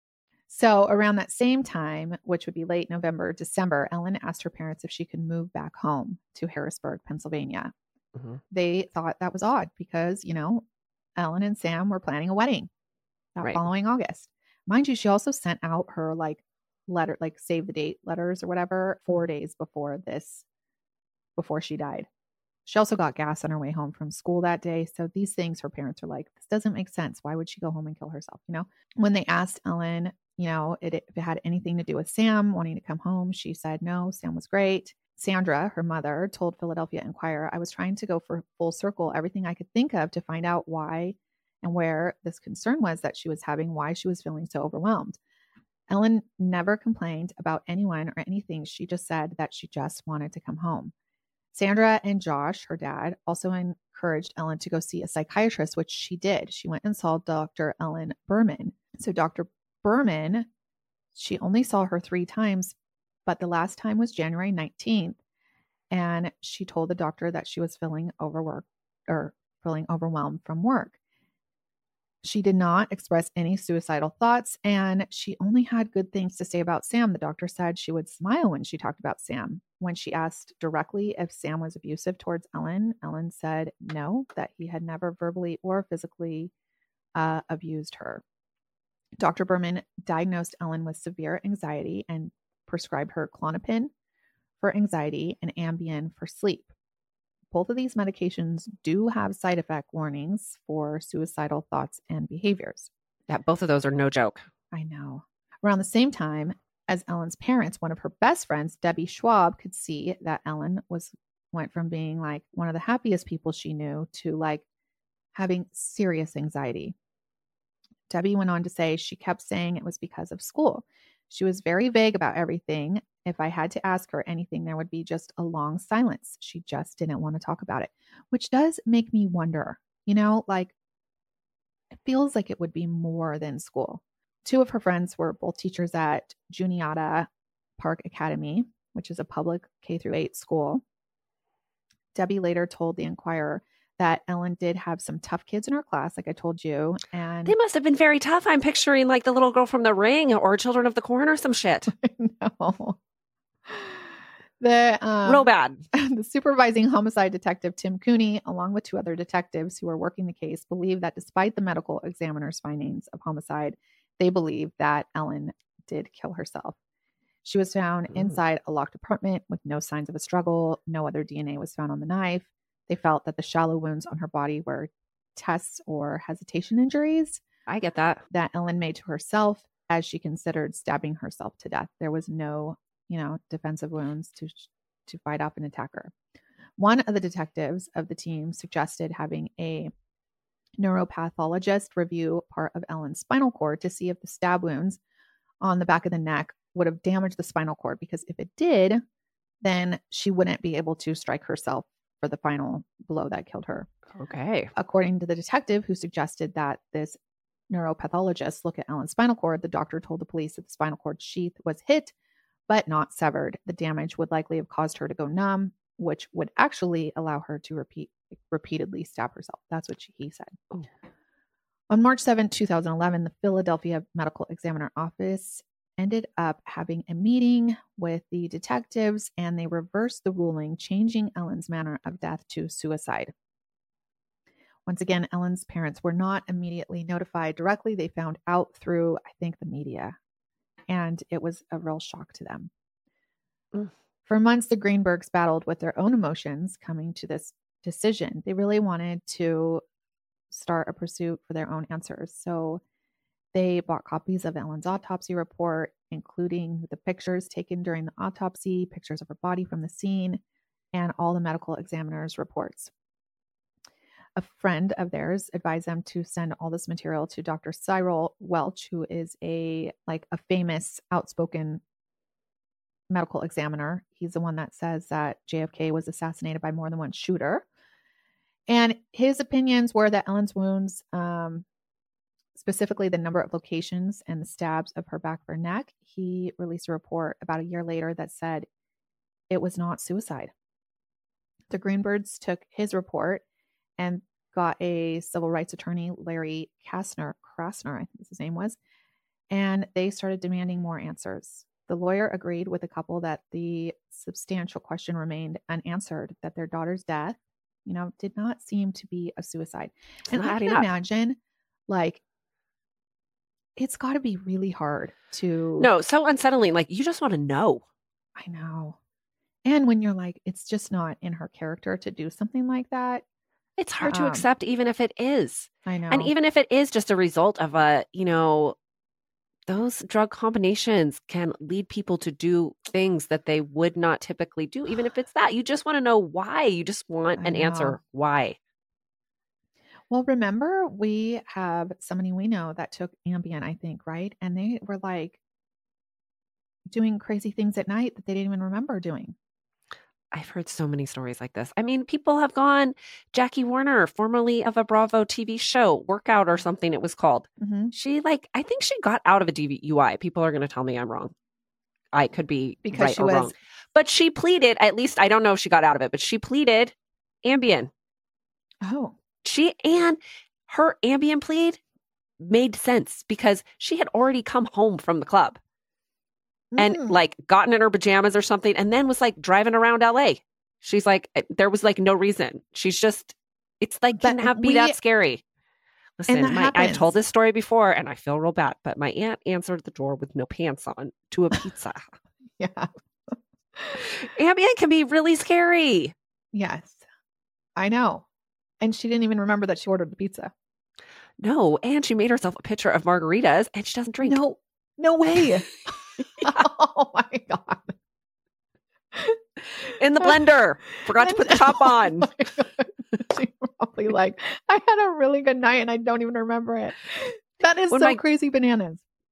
So around that same time, which would be late November, December, Ellen asked her parents if she could move back home to Harrisburg, Pennsylvania. Mm-hmm. They thought that was odd because, you know, Ellen and Sam were planning a wedding that right. following August. Mind you, she also sent out her like letter, like save the date letters or whatever, four days before this, before she died. She also got gas on her way home from school that day. So these things, her parents are like, this doesn't make sense. Why would she go home and kill herself? You know, when they asked Ellen, you know, it, if it had anything to do with Sam wanting to come home, she said, no, Sam was great. Sandra, her mother, told Philadelphia Inquirer, I was trying to go for full circle, everything I could think of to find out why and where this concern was that she was having, why she was feeling so overwhelmed. Ellen never complained about anyone or anything. She just said that she just wanted to come home. Sandra and Josh, her dad, also encouraged Ellen to go see a psychiatrist, which she did. She went and saw Doctor Ellen Berman. So Doctor Berman, she only saw her three times, but the last time was January nineteenth. And she told the doctor that she was feeling overworked or feeling overwhelmed from work. She did not express any suicidal thoughts, and she only had good things to say about Sam. The doctor said she would smile when she talked about Sam. When she asked directly if Sam was abusive towards Ellen, Ellen said no, that he had never verbally or physically uh, abused her. Doctor Berman diagnosed Ellen with severe anxiety and prescribed her Klonopin for anxiety and Ambien for sleep. Both of these medications do have side effect warnings for suicidal thoughts and behaviors. Yeah, both of those are no joke. I know. Around the same time as Ellen's parents, one of her best friends, Debbie Schwab, could see that Ellen was went from being like one of the happiest people she knew to like having serious anxiety. Debbie went on to say she kept saying it was because of school. She was very vague about everything. If I had to ask her anything, there would be just a long silence. She just didn't want to talk about it, which does make me wonder, you know, like it feels like it would be more than school. Two of her friends were both teachers at Juniata Park Academy, which is a public K through eight school. Debbie later told the Enquirer that Ellen did have some tough kids in her class, like I told you. And they must have been very tough. I'm picturing like the little girl from The Ring or Children of the Corn or some shit. No. The um, real bad. The supervising homicide detective, Tim Cooney, along with two other detectives who were working the case, believed that despite the medical examiner's findings of homicide, they believed that Ellen did kill herself. She was found mm. inside a locked apartment with no signs of a struggle. No other D N A was found on the knife. They felt that the shallow wounds on her body were tests or hesitation injuries. I get that. That Ellen made to herself as she considered stabbing herself to death. There was no, you know, defensive wounds to to fight off an attacker. One of the detectives of the team suggested having a neuropathologist review part of Ellen's spinal cord to see if the stab wounds on the back of the neck would have damaged the spinal cord, because if it did, then she wouldn't be able to strike herself for the final blow that killed her. Okay. According to the detective who suggested that this neuropathologist look at Ellen's spinal cord, the doctor told the police that the spinal cord sheath was hit but not severed. The damage would likely have caused her to go numb, which would actually allow her to repeat repeatedly stab herself. That's what she, he said. Ooh. On March seventh, twenty eleven, the Philadelphia Medical Examiner Office ended up having a meeting with the detectives, and they reversed the ruling, changing Ellen's manner of death to suicide. Once again, Ellen's parents were not immediately notified directly. They found out through, I think, the media, and it was a real shock to them. Mm. For months, the Greenbergs battled with their own emotions coming to this decision. They really wanted to start a pursuit for their own answers. So they bought copies of Ellen's autopsy report, including the pictures taken during the autopsy, pictures of her body from the scene, and all the medical examiner's reports. A friend of theirs advised them to send all this material to Doctor Cyril Welch, who is a like a famous, outspoken medical examiner. He's the one that says that J F K was assassinated by more than one shooter. And his opinions were that Ellen's wounds, um, specifically the number of locations and the stabs of her back of her neck, he released a report about a year later that said it was not suicide. The Greenbergs took his report and got a civil rights attorney, Larry Krasner, Krasner, I think his name was, and they started demanding more answers. The lawyer agreed with the couple that the substantial question remained unanswered, that their daughter's death, you know, did not seem to be a suicide. It's and I can up. imagine, like, it's got to be really hard to... No, so unsettling. Like, you just want to know. I know. And when you're like, it's just not in her character to do something like that. It's hard um, to accept, even if it is. I know. And even if it is just a result of a, you know, those drug combinations can lead people to do things that they would not typically do, even if it's that. You just want to know why. You just want I an know. answer. Why? Well, remember, we have somebody we know that took Ambien, I think, right? And they were like doing crazy things at night that they didn't even remember doing. I've heard so many stories like this. I mean, people have gone, Jackie Warner, formerly of a Bravo T V show, Workout or something it was called. Mm-hmm. She like, I think she got out of a D V U I. People are going to tell me I'm wrong. I could be because right she or was... wrong. But she pleaded, at least I don't know if she got out of it, but she pleaded Ambien. Oh. She, and her Ambien plead made sense because she had already come home from the club. And Mm. like gotten in her pajamas or something, and then was like driving around L A. She's like, there was like no reason. She's just, it's like, But can have be we- that scary. Listen, that my, I've happens. told this story before and I feel real bad, but my aunt answered the door with no pants on to a pizza. Yeah. Ambien can be really scary. Yes. I know. And she didn't even remember that she ordered the pizza. No, and she made herself a picture of margaritas and she doesn't drink. No, no way. Oh my God. In the blender. Forgot to put the top on. Oh my God. She probably like, I had a really good night and I don't even remember it. That is When so my- crazy bananas.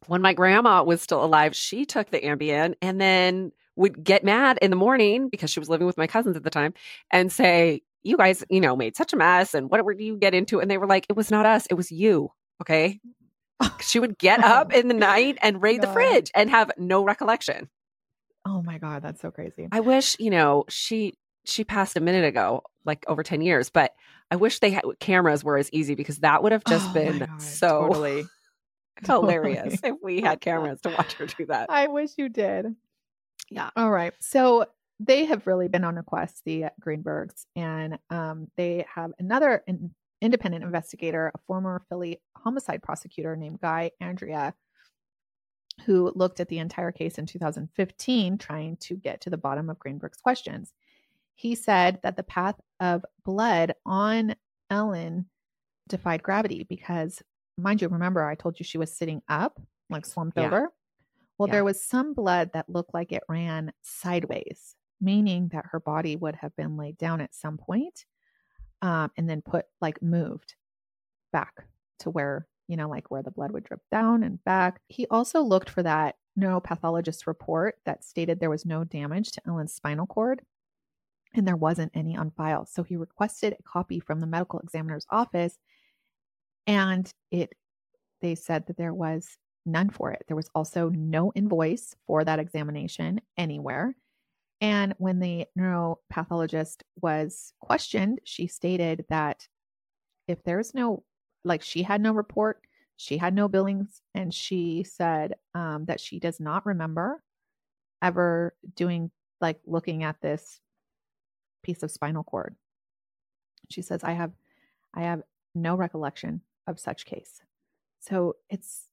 when my grandma was still alive, she took the Ambien and then would get mad in the morning because she was living with my cousins at the time and say, you guys, you know, made such a mess and whatever you get into. And they were like, it was not us. It was you. Okay. She would get up in the night and raid God. the fridge and have no recollection. Oh my God. That's so crazy. I wish, you know, she, she passed a minute ago, like over ten years, but I wish they had cameras were as easy because that would have just Oh my been God, so totally. hilarious Totally. if we had cameras to watch her do that. I wish you did. Yeah. All right. So they have really been on a quest, the Greenbergs, and um, they have another in- independent investigator, a former Philly homicide prosecutor named Guy Andrea, who looked at the entire case in two thousand fifteen, trying to get to the bottom of Greenberg's questions. He said that the path of blood on Ellen defied gravity because, mind you, remember I told you she was sitting up, like slumped Yeah. over? Well, Yeah. there was some blood that looked like it ran sideways, meaning that her body would have been laid down at some point, um, and then put like moved back to where, you know, like where the blood would drip down and back. He also looked for that neuropathologist report that stated there was no damage to Ellen's spinal cord, and there wasn't any on file. So he requested a copy from the medical examiner's office, and it they said that there was none for it. There was also no invoice for that examination anywhere. And when the neuropathologist was questioned, she stated that if there's no, like she had no report, she had no billings, and she said um, that she does not remember ever doing, like looking at this piece of spinal cord. She says, I have, I have no recollection of such case. So it's,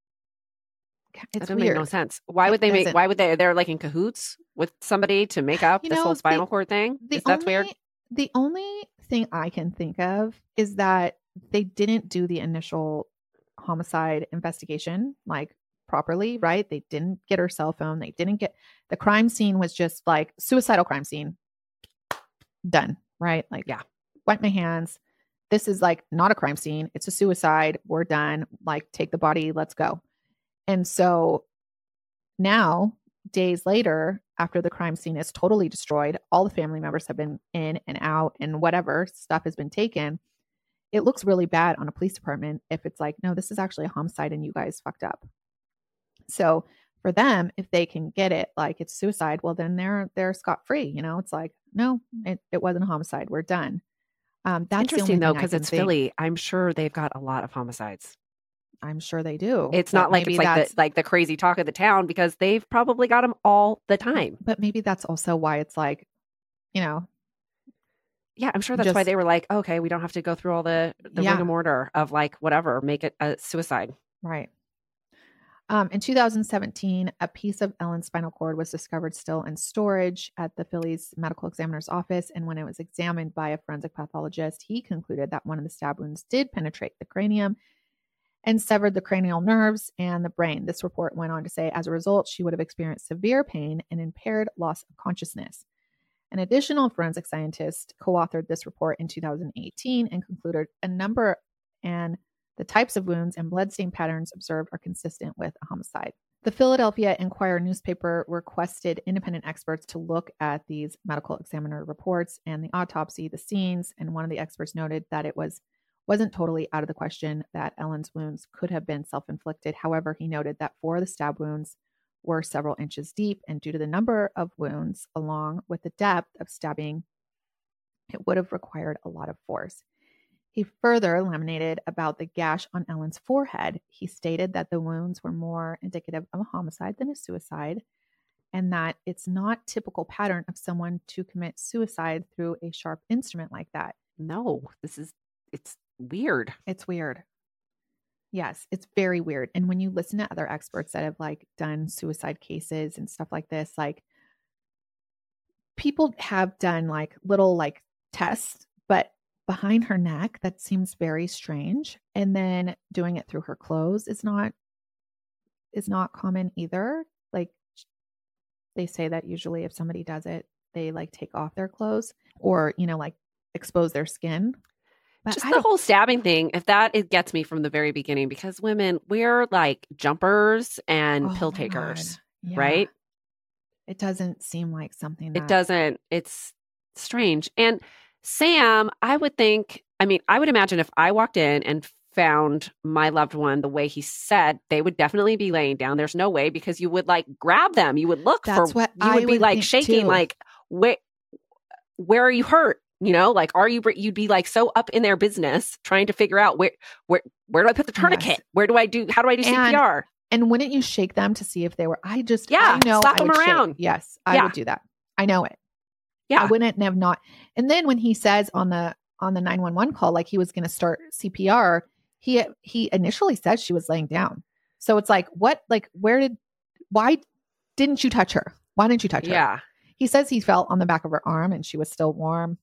That it's doesn't weird. make no sense. Why would It they make? doesn't. Why would they? They're like in cahoots with somebody to make up You this know, whole the- spinal cord thing. The Is that's only, weird? The only thing I can think of is that they didn't do the initial homicide investigation like properly, right? They didn't get her cell phone. They didn't get the crime scene was just like suicidal crime scene. Done, right? Like, Yeah. wipe my hands. This is like not a crime scene. It's a suicide. We're done. Like, take the body. Let's go. And so now, days later, after the crime scene is totally destroyed, all the family members have been in and out and whatever stuff has been taken. It looks really bad on a police department if it's like, no, this is actually a homicide and you guys fucked up. So for them, if they can get it like it's suicide, well, then they're they're scot-free. You know, it's like, no, it, it wasn't a homicide. We're done. Um, that's the only Interesting though, thing I because can it's think. Philly. I'm sure they've got a lot of homicides. I'm sure they do. It's but not like maybe it's like that's- the like the crazy talk of the town because they've probably got them all the time. But maybe that's also why it's like, you know, Yeah, I'm sure that's why Just- they were like, okay, we don't have to go through all the the Yeah. rigmarole of like whatever, make it a suicide. right. Um, in two thousand seventeen, a piece of Ellen's spinal cord was discovered still in storage at the Philly's medical examiner's office. And when it was examined by a forensic pathologist, he concluded that one of the stab wounds did penetrate the cranium and severed the cranial nerves and the brain. This report went on to say, as a result, she would have experienced severe pain and impaired loss of consciousness. An additional forensic scientist co-authored this report in two thousand eighteen and concluded a number and the types of wounds and bloodstain patterns observed are consistent with a homicide. The Philadelphia Inquirer newspaper requested independent experts to look at these medical examiner reports and the autopsy, the scenes, and one of the experts noted that it was wasn't totally out of the question that Ellen's wounds could have been self-inflicted. However, he noted that four of the stab wounds were several inches deep, and due to the number of wounds, along with the depth of stabbing, it would have required a lot of force. He further laminated about the gash on Ellen's forehead. He stated that the wounds were more indicative of a homicide than a suicide, and that it's not typical pattern of someone to commit suicide through a sharp instrument like that. No, this is it's weird. It's weird. Yes, it's very weird. And when you listen to other experts that have like done suicide cases and stuff like this, like people have done like little like tests, but behind her neck, that seems very strange. And then doing it through her clothes is not is not common either. Like they say that usually if somebody does it, they like take off their clothes or, you know, like expose their skin. But Just I the don't- whole stabbing thing, if that it gets me from the very beginning, because women, we're like jumpers and Oh pill my takers, God. Yeah. right? It doesn't seem like something that It doesn't, it's strange. And Sam, I would think, I mean, I would imagine if I walked in and found my loved one the way he said, they would definitely be laying down. There's no way, because you would like grab them. You would look That's for, what you I would be would like think, shaking, too. like, where, where are you hurt? You know, like, are you, you'd be like so up in their business trying to figure out where, where, where do I put the tourniquet? Yes. Where do I do, how do I do C P R? And, and wouldn't you shake them to see if they were, I just, Yeah, I know slap I them would shake. around. Yes, I Yeah. would do that. I know it. Yeah. I wouldn't have not. And then when he says on the, on the nine one one call, like he was going to start C P R, he, he initially said she was laying down. So it's like, what, like, where did, why didn't you touch her? Why didn't you touch her? Yeah. He says he felt on the back of her arm and she was still warm.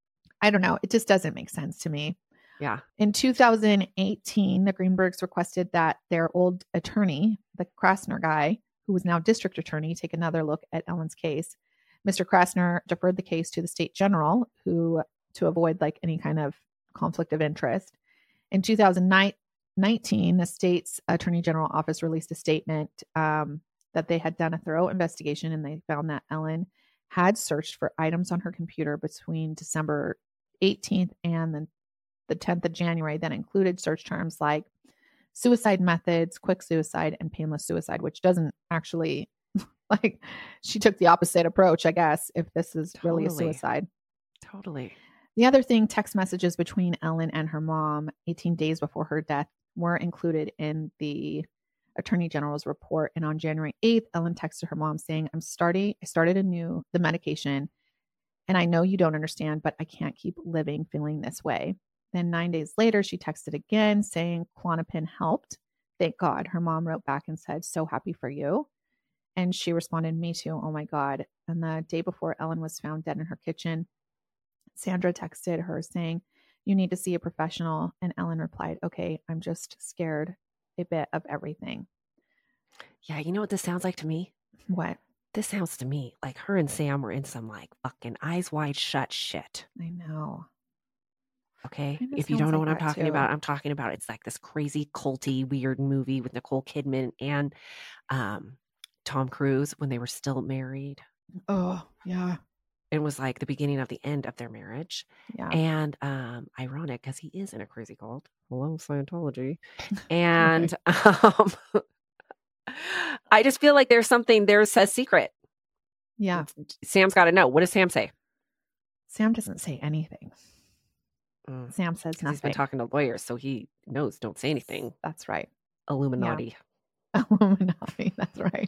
I don't know. It just doesn't make sense to me. Yeah. In two thousand eighteen, the Greenbergs requested that their old attorney, the Krasner guy, who was now district attorney, take another look at Ellen's case. Mister Krasner deferred the case to the state general, who to avoid like any kind of conflict of interest. In two thousand nineteen, the state's attorney general office released a statement um, that they had done a thorough investigation and they found that Ellen had searched for items on her computer between December eighteenth and the, the tenth of January that included search terms like suicide methods, quick suicide, and painless suicide, which doesn't actually, like, she took the opposite approach, I guess, if this is really a Totally. suicide. Totally. The other thing, text messages between Ellen and her mom eighteen days before her death were included in the Attorney General's report. And on January eighth, Ellen texted her mom saying, I'm starting, I started a new, the medication, and I know you don't understand, but I can't keep living feeling this way. Then nine days later, she texted again saying Klonopin helped. Thank God. Her mom wrote back and said, so happy for you. And she responded, me too. Oh my God. And the day before Ellen was found dead in her kitchen, Sandra texted her saying, you need to see a professional. And Ellen replied, okay, I'm just scared a bit of everything. Yeah. You know what this sounds like to me? What? This sounds to me like her and Sam were in some like fucking eyes wide shut shit. I know. Okay. Kinda If you sounds don't know like what I'm that, talking too. about, I'm talking about it's like this crazy culty weird movie with Nicole Kidman and um, Tom Cruise when they were still married. Oh, yeah. It was like the beginning of the end of their marriage. Yeah. And um, ironic because he is in a crazy cult. Hello, Scientology. And um, I just feel like there's something, there's a secret. Yeah. Sam's got to know. What does Sam say? Sam doesn't say anything. Mm. Sam says 'Cause nothing. He's been talking to lawyers, so he knows don't say anything. That's right. Illuminati. Illuminati. That's right.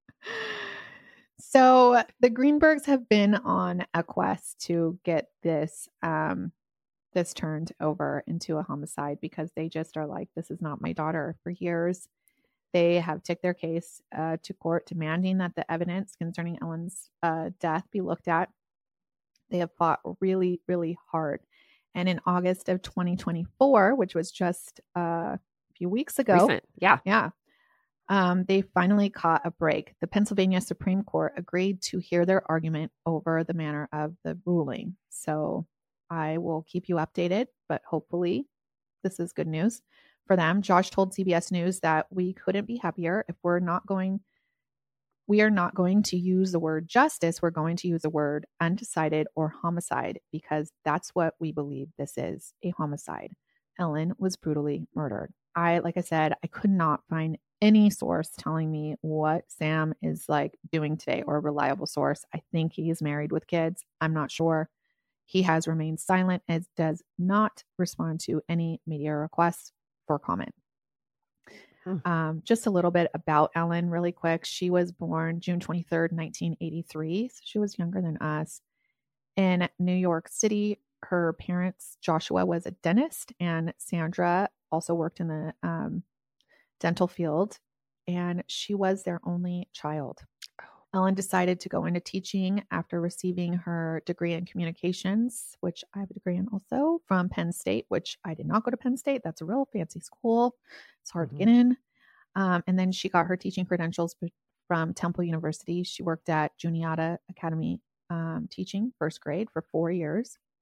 So the Greenbergs have been on a quest to get this um, this turned over into a homicide because they just are like, this is not my daughter. For years, they have took their case uh, to court, demanding that the evidence concerning Ellen's uh, death be looked at. They have fought really, really hard. And in August of twenty twenty-four, which was just uh, a few weeks ago, Recent. Yeah. yeah, um, they finally caught a break. The Pennsylvania Supreme Court agreed to hear their argument over the manner of the ruling. So I will keep you updated, but hopefully this is good news for them. Josh told C B S News that we couldn't be happier. If we're not going, we are not going to use the word justice. We're going to use the word undecided or homicide because that's what we believe this is, a homicide. Ellen was brutally murdered. I, like I said, I could not find any source telling me what Sam is like doing today or a reliable source. I think he is married with kids. I'm not sure. He has remained silent and does not respond to any media requests for comment. Hmm. Um, just a little bit about Ellen really quick. She was born June twenty-third, nineteen eighty-three. So she was younger than us. In New York City, her parents, Joshua was a dentist and Sandra also worked in the um, dental field, and she was their only child. Ellen decided to go into teaching after receiving her degree in communications, which I have a degree in also, from Penn State, which I did not go to Penn State. That's a real fancy school. It's hard Mhm. to get in. Um, and then she got her teaching credentials b- from Temple University. She worked at Juniata Academy um, teaching first grade for four years.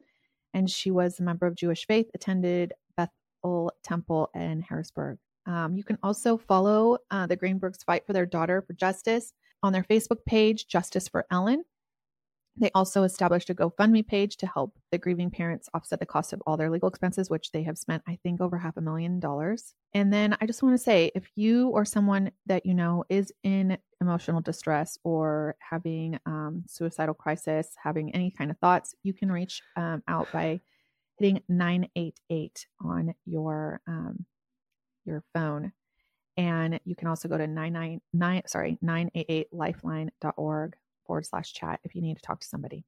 and she was a member of Jewish faith, attended Bethel Temple in Harrisburg. Um, you can also follow uh, the Greenbergs Fight for Their Daughter for Justice on their Facebook page, Justice for Ellen. They also established a GoFundMe page to help the grieving parents offset the cost of all their legal expenses, which they have spent, I think, over half a million dollars. And then I just want to say, if you or someone that you know is in emotional distress or having um, suicidal crisis, having any kind of thoughts, you can reach um, out by hitting nine eight eight on your um, your phone. And you can also go to nine nine nine, sorry, nine eight eight lifeline dot org forward slash chat if you need to talk to somebody.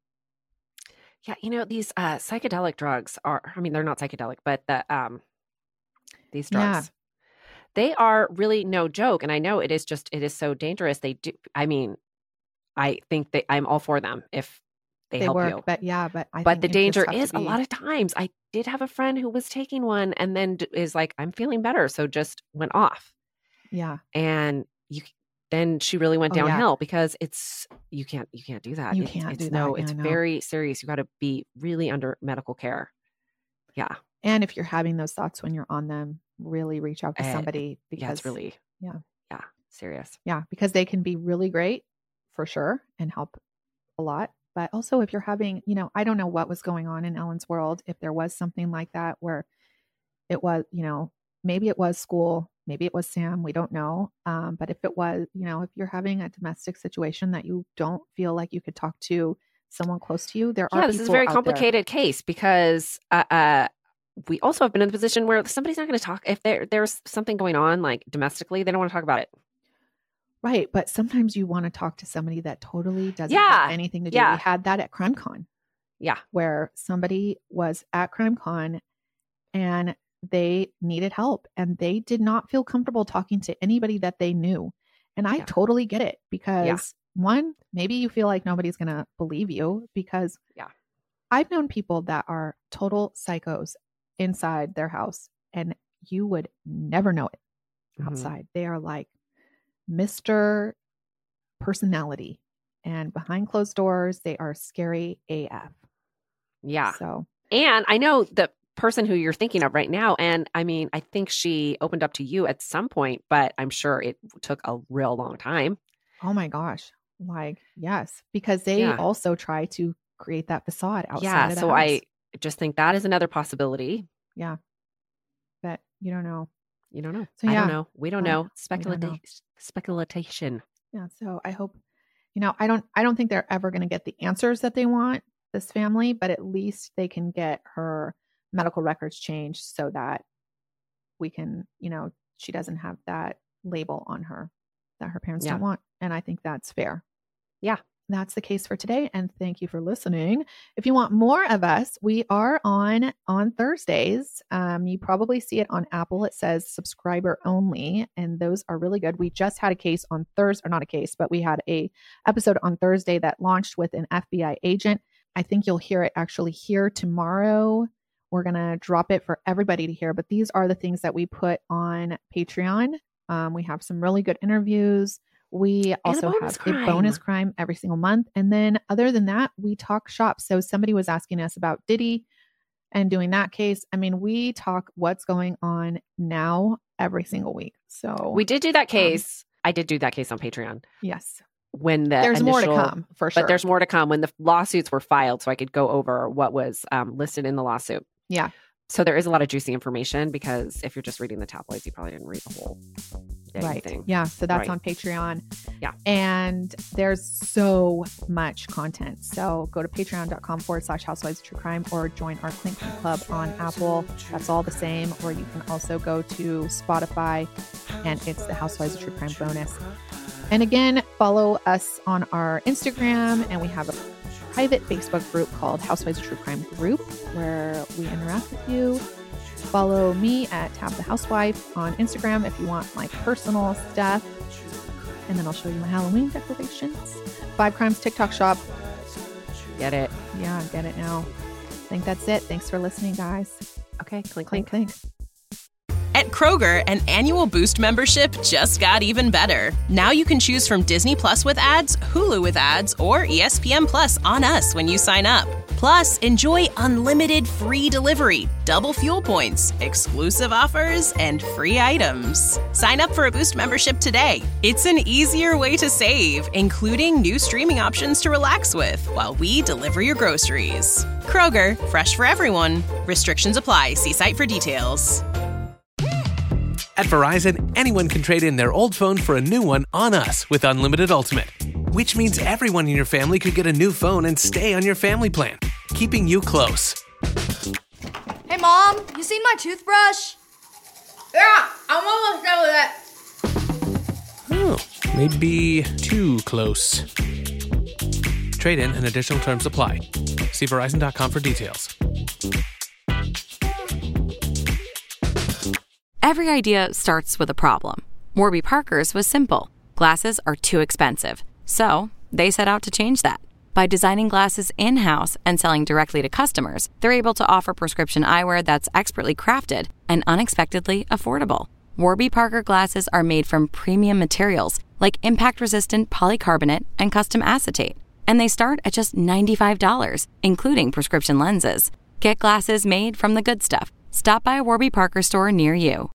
Yeah, you know, these uh, psychedelic drugs are, I mean, they're not psychedelic, but the um, these drugs, yeah. they are really no joke. And I know it is just, it is so dangerous. They do, I mean, I think that I'm all for them if they, they help work, you. But yeah, but I But think the you danger just have is to a be- lot of times I did have a friend who was taking one and then d- is like, I'm feeling better. So just went off. Yeah. And you then she really went Oh, yeah. downhill because it's you can't you can't do that. You It's- can't it's do no, that. Yeah, it's I know. very serious. You got to be really under medical care. Yeah. And if you're having those thoughts when you're on them, really reach out to Uh, somebody because yeah, it's really yeah. yeah, serious. Yeah, because they can be really great for sure and help a lot. But also if you're having, you know, I don't know what was going on in Ellen's world, if there was something like that where it was, you know, maybe it was school, maybe it was Sam, we don't know. Um, but if it was, you know, if you're having a domestic situation that you don't feel like you could talk to someone close to you, there are Yeah, this is a people very out there. complicated case because uh, uh, we also have been in the position where somebody's not going to talk if there there's something going on like domestically, they don't want to talk about it. Right. But sometimes you want to talk to somebody that totally doesn't Yeah, have anything to do. yeah. We had that at CrimeCon. Yeah. Where somebody was at CrimeCon and they needed help and they did not feel comfortable talking to anybody that they knew. And I Yeah. totally get it because Yeah. one, maybe you feel like nobody's going to believe you because Yeah. I've known people that are total psychos inside their house and you would never know it Mhm. outside. They are like Mister Personality, and behind closed doors, they are scary A F. Yeah. So, And I know the person who you're thinking of right now. And I mean, I think she opened up to you at some point, but I'm sure it took a real long time. oh my gosh, like yes, because they Yeah. also try to create that facade outside yeah. of the So house. I just think that is another possibility. yeah, but you don't know. You don't know. So, I yeah. don't know. We don't Uh, know. we don't Speculation. know. Speculation. Yeah, so I hope, you know, I don't, I don't think they're ever going to get the answers that they want, this family, but at least they can get her medical records changed so that we can, you know, she doesn't have that label on her that her parents Yeah. don't want. And I think that's fair. Yeah. That's the case for today. And thank you for listening. If you want more of us, we are on on Thursdays. Um, you probably see it on Apple. It says subscriber only. And those are really good. We just had a case on Thursday, or not a case, but we had a episode on Thursday that launched with an F B I agent. I think you'll hear it actually here tomorrow. We're going to drop it for everybody to hear. But these are the things that we put on Patreon. Um, we have some really good interviews. We also bonus have a bonus crime every single month. And then other than that, we talk shop. So somebody was asking us about Diddy and doing that case. I mean, we talk what's going on now every single week. So We did do that case. I did do that case on Patreon yes, when the there's more to initial- come for sure. But there's more to come when the lawsuits were filed, so I could go over what was um, listed in the lawsuit. Yeah. So there is a lot of juicy information because if you're just reading the tabloids, you probably didn't read the whole dang Right. thing. Yeah. So that's Right. on Patreon. Yeah. And there's so much content. So go to patreon.com forward slash housewives of true crime or join our Clink Club on Apple. That's all the same. Or you can also go to Spotify and it's the Housewives of True Crime bonus. And again, follow us on our Instagram and we have a private Facebook group called Housewives of True Crime Group where we interact with you. Follow me at Tab the Housewife on Instagram if you want my personal stuff. And then I'll show you my Halloween decorations. Five Crimes TikTok shop. Get it. Yeah, get it now. I think that's it. Thanks for listening, guys. Okay. Clink, Clink, clink. clink. At Kroger, an annual Boost membership just got even better. Now you can choose from Disney Plus with ads, Hulu with ads, or E S P N Plus on us when you sign up. Plus, enjoy unlimited free delivery, double fuel points, exclusive offers, and free items. Sign up for a Boost membership today. It's an easier way to save, including new streaming options to relax with while we deliver your groceries. Kroger, fresh for everyone. Restrictions apply. See site for details. At Verizon, anyone can trade in their old phone for a new one on us with Unlimited Ultimate, which means everyone in your family could get a new phone and stay on your family plan, keeping you close. Hey, Mom, you seen my toothbrush? Yeah, I'm almost done with it. Oh, maybe too close. Trade in and additional terms apply. See Verizon dot com for details. Every idea starts with a problem. Warby Parker's was simple. Glasses are too expensive. So they set out to change that. By designing glasses in-house and selling directly to customers, they're able to offer prescription eyewear that's expertly crafted and unexpectedly affordable. Warby Parker glasses are made from premium materials like impact-resistant polycarbonate and custom acetate. And they start at just ninety-five dollars, including prescription lenses. Get glasses made from the good stuff. Stop by a Warby Parker store near you.